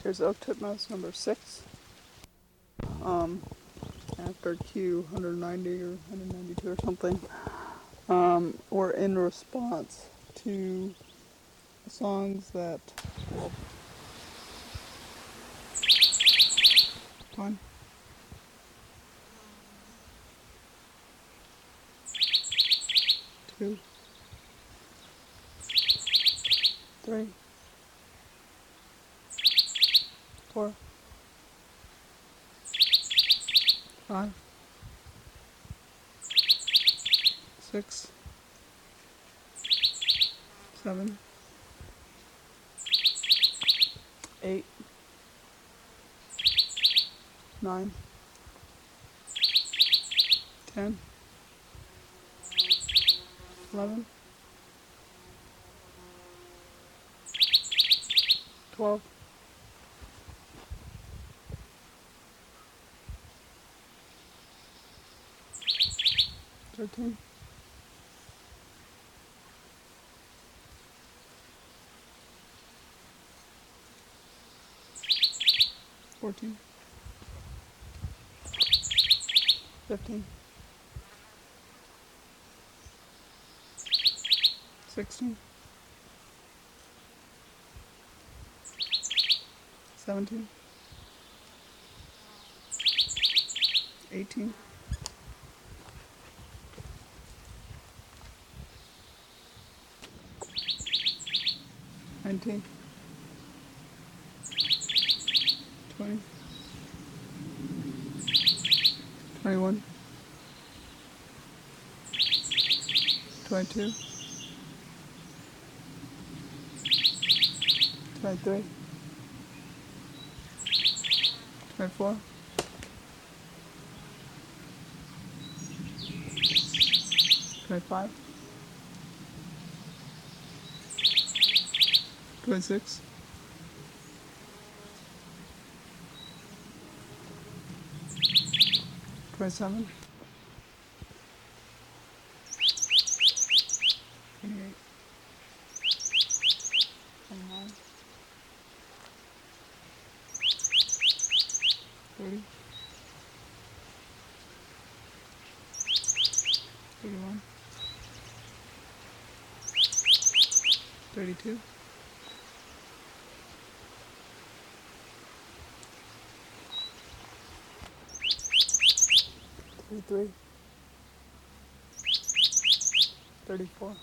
Here's oak titmouse number 6. After Q 190 or 192 or something, or in response to songs that. One, 2, 3, 4, 5, 6, 7, 8, 9, 10, 11, 12, 13, 14, 15, 16, 17, 18, 19, 20, 21, 22, 23, 24, 25, 26, 27, 28, 29, 30, 31, 32, 33, 34,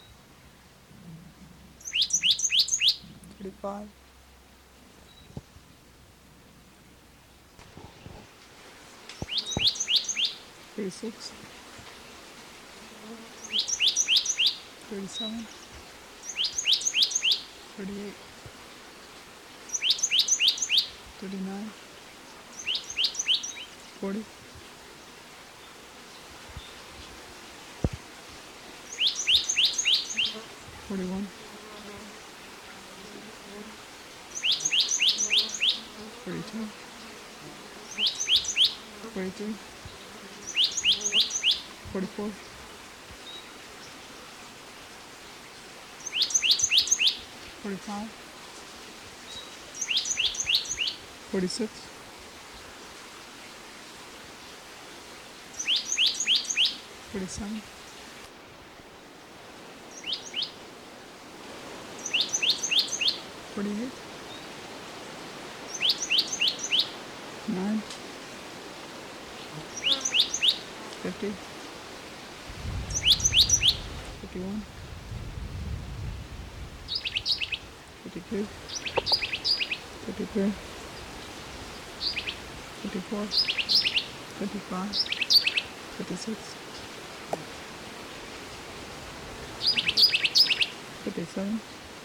35, 36, 37, 38, 39, 40, 41, 42, 43, 44, 45, 46, 47, 48, 9, 50, 51, 52, 53, 54, 55, 56, 57,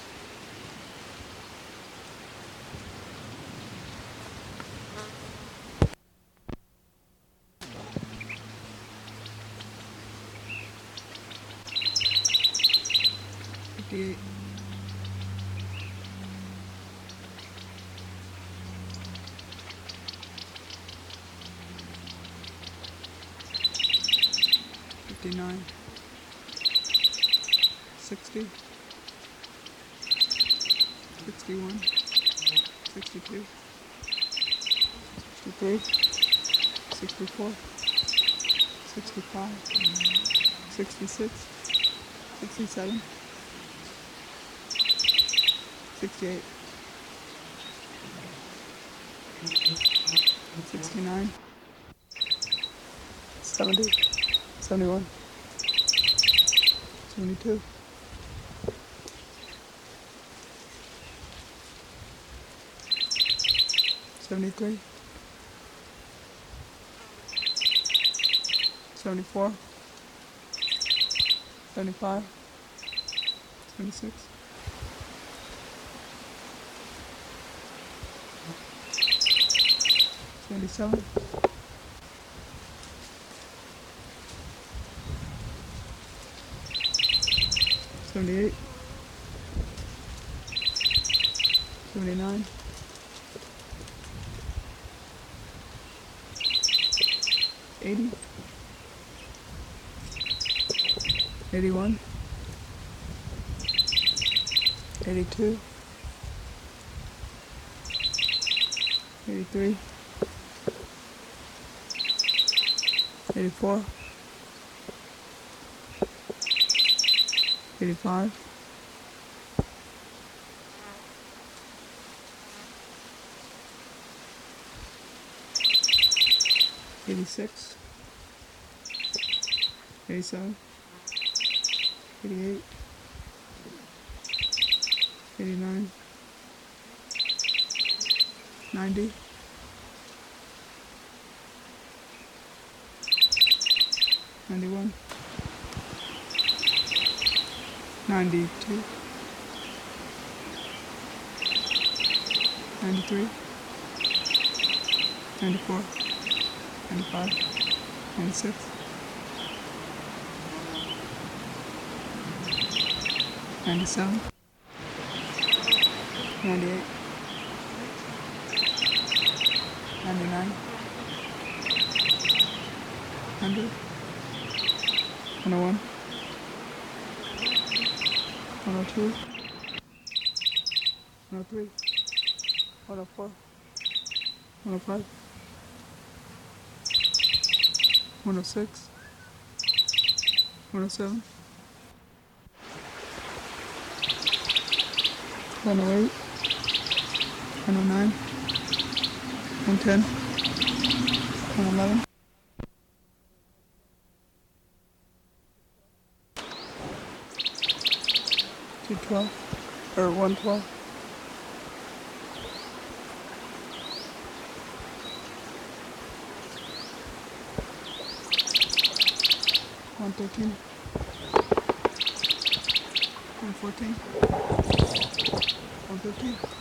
58, 59, 60, 61, 62, 63, 64, 65, 66, 67, 68, 69, 70, 71, 72, 73, 74, 75, 76, 77, 78, 79, 80, 81, 82, 83, 84, 85, 86, 87, 88, 89, 90, 91, 92, 93, 94, 95, 96, 97, 98, 99, 100, 101, 102, 103, 104, 105, 106, 107, 108, 109, 110, 111, 212, or 112, 113, 114, 115.